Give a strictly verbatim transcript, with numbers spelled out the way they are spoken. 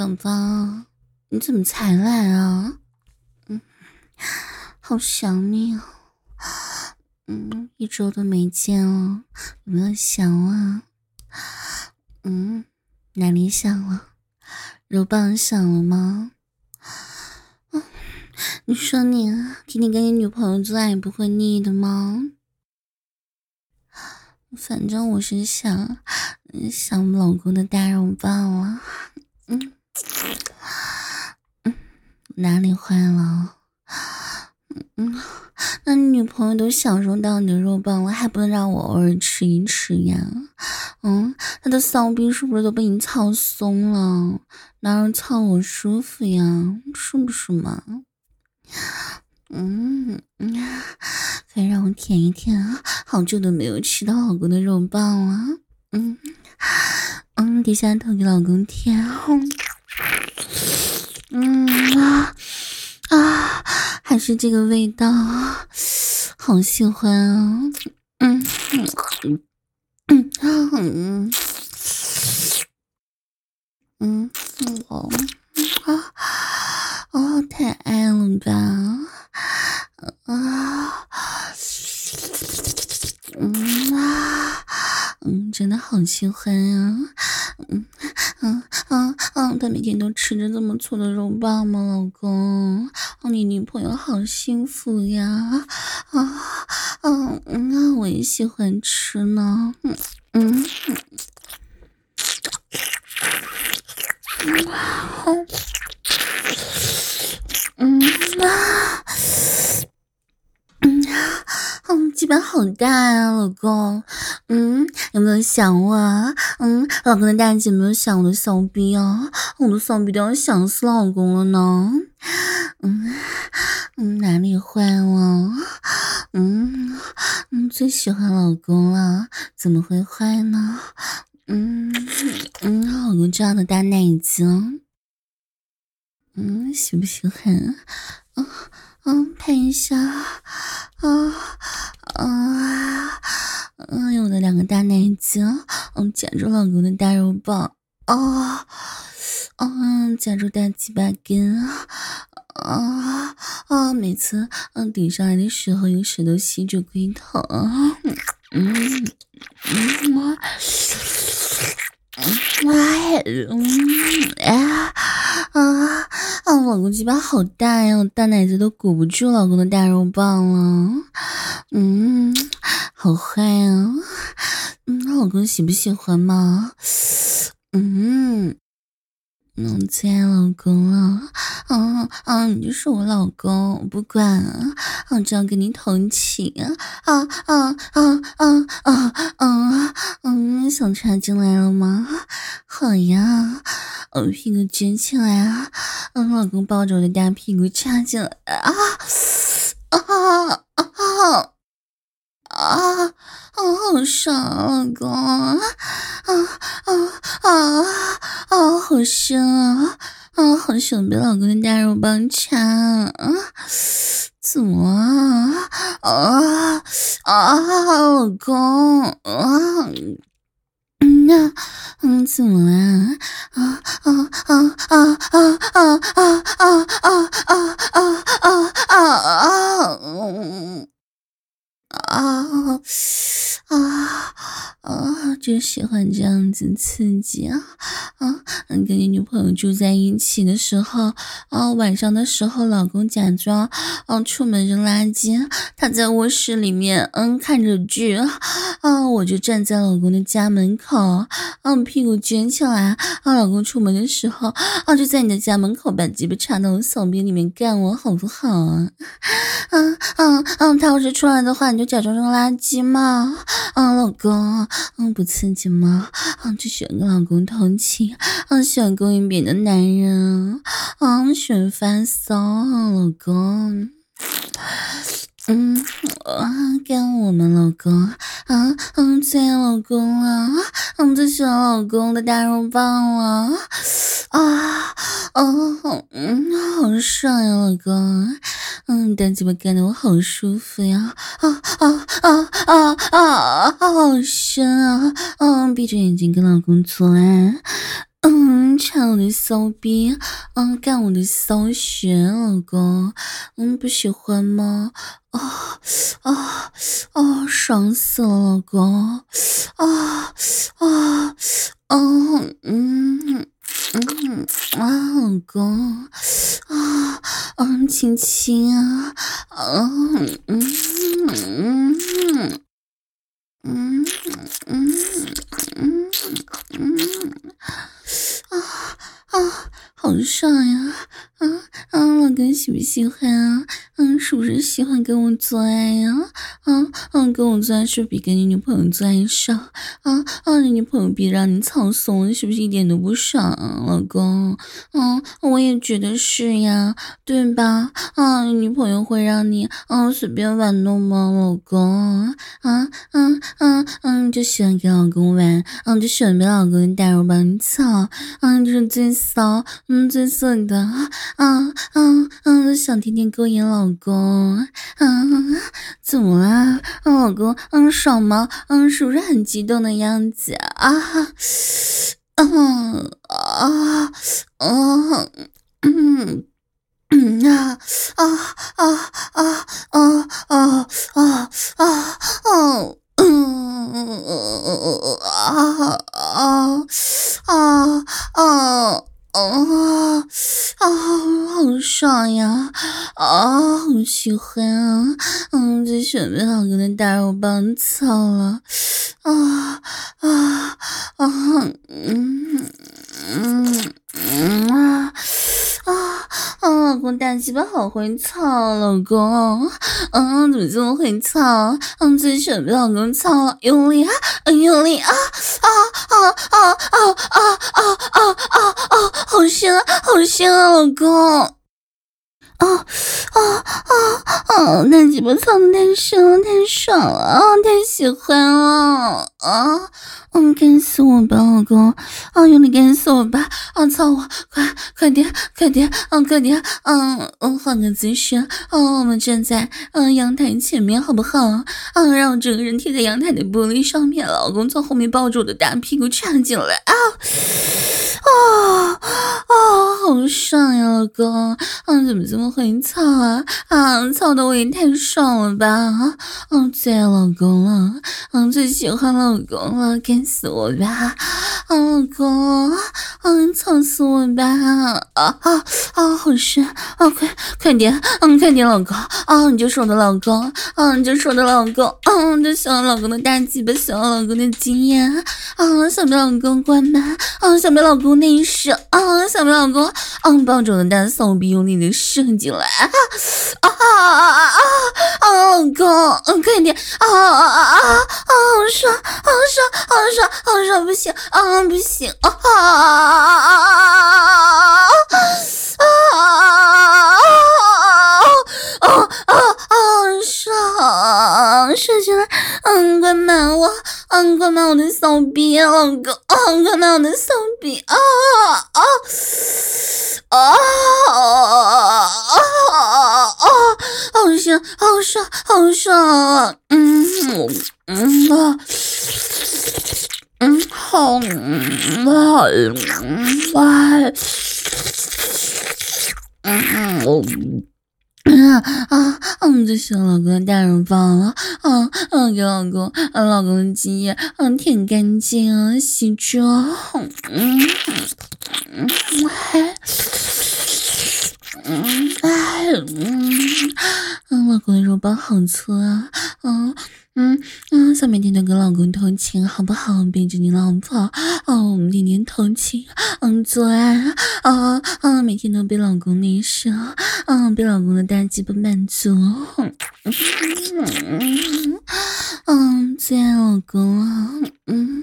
宝宝，你怎么才来啊？嗯，好想你啊！嗯，一周都没见了，有没有想我啊？嗯，哪里想了？肉棒想了吗？嗯，你说你天天跟你女朋友做爱不会腻的吗？反正我是想想我老公的大肉棒了。嗯嗯，哪里坏了？嗯，那你女朋友都享受到你的肉棒了，还不能让我偶尔吃一吃呀？嗯，她的骚逼是不是都被你操松了？哪有操我舒服呀？是不是嘛？嗯嗯，可以让我舔一舔啊！好久都没有吃到老公的肉棒了。嗯嗯，低下头给老公舔。嗯啊啊，还是这个味道，好喜欢啊！嗯嗯嗯嗯嗯嗯，我啊哦，太爱了吧！啊，嗯啊，嗯，真的好喜欢啊！嗯嗯嗯嗯，他每天都吃着这么粗的肉棒吗，老公？哦，你女朋友好幸福呀！啊嗯嗯，我也喜欢吃呢。嗯嗯嗯啊。嗯嗯，鸡巴好大呀，老公。嗯，有没有想我啊？嗯，老公的大姐有没有想我的骚逼啊？我的骚逼都要想死老公了呢。嗯嗯，哪里坏了？嗯嗯，最喜欢老公了，怎么会坏呢？嗯嗯，老公这样的大奶子，嗯，喜不喜欢？嗯嗯，拍一下。啊啊！嗯，我的两个大奶子，嗯，夹住老公的大肉棒，啊，嗯，夹住大鸡巴根，啊啊！每次嗯顶上来的时候，用舌头吸着龟头，嗯嗯嗯，哎，嗯啊啊啊！老公鸡巴好大呀，我大奶子都鼓不住老公的大肉棒了。嗯，好坏啊！嗯，老公喜不喜欢嘛？嗯。嗯，我最爱老公了，啊啊，你就是我老公，我不管啊，我只要跟你同寝啊啊啊啊啊啊！嗯，想插进来了吗？好呀，我屁股撅起来啊，嗯，老公抱着我的大屁股插进来啊啊啊！啊啊，好爽啊，老公啊啊啊啊啊，好深啊啊，好想被老公的大肉棒插啊！怎么啊啊啊，老公啊！嗯呐，嗯，怎么了？啊啊啊啊啊啊啊啊啊啊啊啊啊！嗯。啊啊啊！就喜欢这样子刺激啊啊！跟你女朋友住在一起的时候啊，晚上的时候，老公假装啊出门扔垃圾，他在卧室里面嗯看着剧啊，我就站在老公的家门口，啊屁股卷起来，啊老公出门的时候啊就在你的家门口把鸡巴插到我手边里面干我好不好啊？嗯嗯嗯，他要是出来的话，你就假装扔垃圾嘛。嗯，老公，嗯，不刺激吗？嗯，就喜欢跟老公同情，嗯，喜欢勾引别的男人，嗯，喜欢发骚，老公。嗯啊，干我们老公啊，嗯，最爱老公了，嗯，最喜欢老公的大肉棒了，啊，哦，嗯，好爽呀，老公，嗯，大鸡巴干得我好舒服呀，啊啊啊啊啊，好深啊，嗯，闭着眼睛跟老公做爱。嗯， 缠我的骚逼，嗯，干我的骚穴，老公，嗯，不喜欢吗？啊啊啊！爽死了，老公！啊啊嗯嗯嗯啊，老公啊嗯，亲亲啊，嗯嗯嗯嗯嗯嗯嗯啊啊，好爽呀！啊啊，老公喜不喜欢啊？嗯，是不是喜欢跟我做爱呀？啊嗯，跟我做爱是比跟你女朋友做爱少啊啊！你女朋友逼让你操怂，是不是一点都不爽啊，老公？嗯，我也觉得是呀，对吧？啊，你女朋友会让你嗯随便玩弄吗，老公？啊嗯嗯嗯，就喜欢跟老公玩，嗯，就喜欢被老公带入帮你操，嗯，这是最骚，嗯，最色的，嗯嗯嗯，就想天天勾引老公，嗯，怎么啦，嗯，老公，嗯，爽吗？嗯，是不是很激动的样子啊？嗯啊嗯嗯。嗯啊啊啊啊啊啊啊啊哦嗯啊啊啊啊啊啊，好爽呀！啊，好喜欢啊！嗯，最喜欢被老公的大肉棒操了！啊啊啊！嗯嗯嗯啊啊啊！老公大鸡巴好会操，老公，嗯，怎么这么会操？嗯，最喜欢被老公操了，用力啊，用力啊啊啊啊啊啊啊啊啊啊！好香啊，好香啊，老公！啊啊啊啊！那鸡巴操的太深了，太爽了，啊，太喜欢了啊！嗯，干死我吧，老公！啊，用力干死我吧！啊，操我！快快点，快点！嗯，快点！嗯嗯，换个姿势。嗯，我们站在嗯阳台前面，好不好？嗯，让我整个人贴在阳台的玻璃上面，老公从后面抱着我的大屁股插进来啊！啊啊，好爽呀，老公！啊，怎么这么会操啊？啊，操的我也太爽了吧！啊，最爱老公了，嗯，最喜欢老公了，干死我吧！啊，老公，嗯，操死我吧！啊啊啊，好爽！啊，快快点，嗯，快点，老公！啊，你就是我的老公，啊，你就是我的老公，嗯，就喜欢老公的大鸡巴，喜欢老公的经验，啊，想被老公关门，啊，想被老公内射，啊，想被老公，嗯，抱着我的大骚逼用力的射进来，啊啊啊啊啊！老公，嗯，快点，啊啊啊啊啊！好爽，好爽，好爽，好爽，不行，啊，不行，啊啊啊啊啊啊！啊啊啊啊！爽，射进来，嗯，快满我，嗯，快满我的骚逼，老公，嗯，快满我的骚逼，啊啊啊啊啊！好爽，好爽，好爽！嗯嗯啊，嗯好啊，嗯啊，嗯嗯。啊啊！嗯，最喜欢老公的大肉棒了，嗯嗯，给老公，嗯，老公的精液，嗯，舔干净啊，洗妆，嗯嗯，还，嗯哎嗯嗯，老公的肉棒好粗啊，嗯。嗯嗯，想每天都跟老公偷情，好不好？背着你老婆，哦，我们天天偷情，嗯，做爱，啊啊，每天都被老公内射，嗯，被老公的大鸡巴满足，嗯，嗯，最爱老公了，嗯。